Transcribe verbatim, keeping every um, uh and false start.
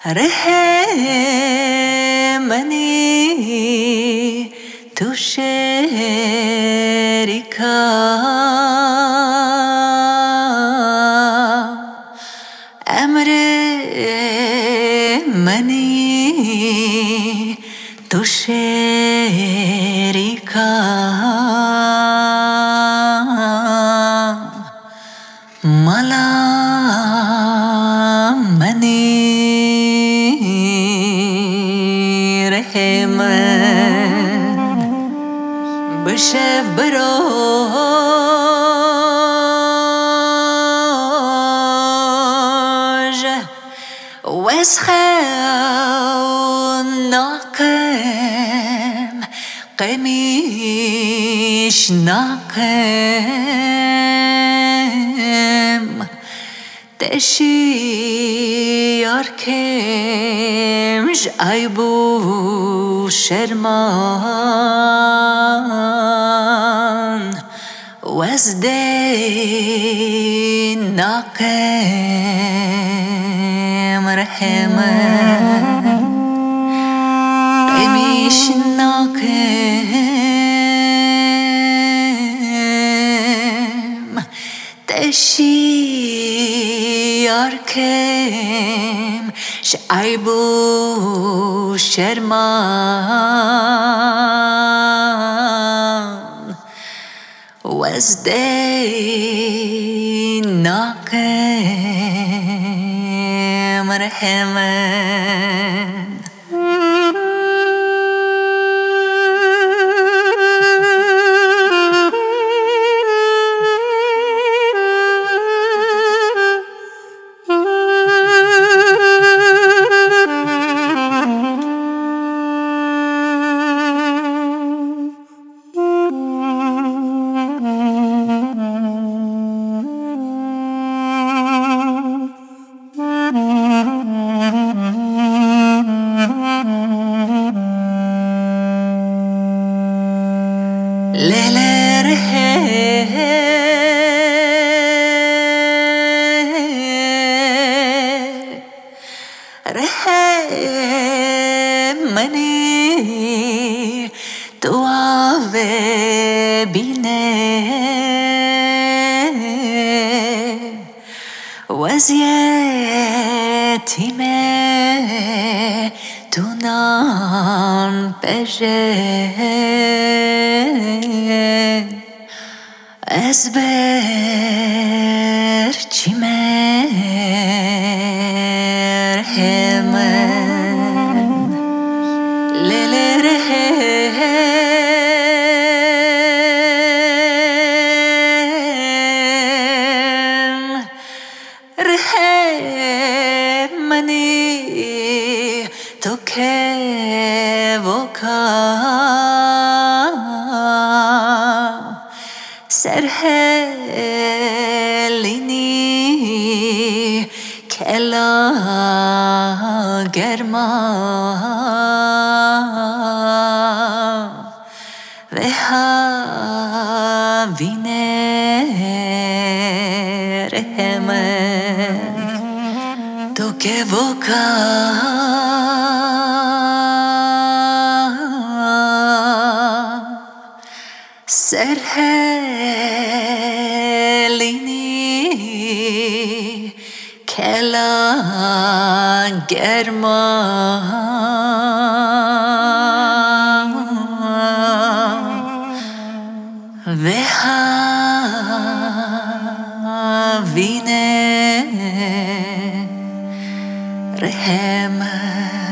رحمني تشاركا أمر مني تشاركا ملا مني رحمن بشف براج واسخو ناقم قميش ناقم تشيار كمش عيبو شرمان وازدي ناقم رحمن قميش ناقم تشيار كم شعيبو شرمان وازدي ناقم رحمن ليلة رحمني توافي بيني وزيتي ما تنام بجد أزبر جمر همن ليل رحم رحمني تو که وکا سرهلینی کلا گرما و هاوینه رحمن تو که وکا سرهلینی کلا گرما و هاوینه رحمن